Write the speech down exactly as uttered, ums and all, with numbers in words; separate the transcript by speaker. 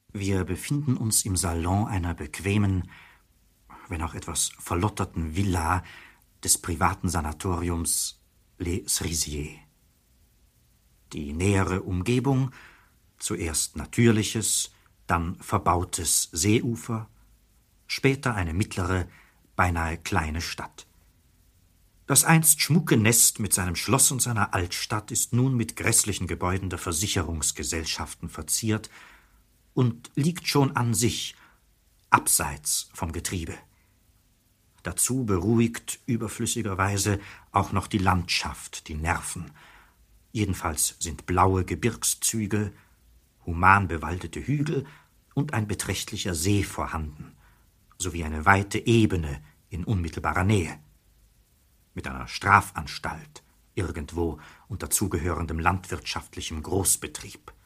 Speaker 1: Wir befinden uns im Salon einer bequemen, wenn auch etwas verlotterten Villa des privaten Sanatoriums Les Cerisiers. Die nähere Umgebung, zuerst natürliches, dann verbautes Seeufer, später eine mittlere, beinahe kleine Stadt. Das einst schmucke Nest mit seinem Schloss und seiner Altstadt ist nun mit grässlichen Gebäuden der Versicherungsgesellschaften verziert und liegt schon an sich, abseits vom Getriebe. Dazu beruhigt überflüssigerweise auch noch die Landschaft die Nerven. Jedenfalls sind blaue Gebirgszüge, human bewaldete Hügel und ein beträchtlicher See vorhanden, sowie eine weite Ebene in unmittelbarer Nähe. Mit einer Strafanstalt irgendwo und dazugehörendem landwirtschaftlichem Großbetrieb.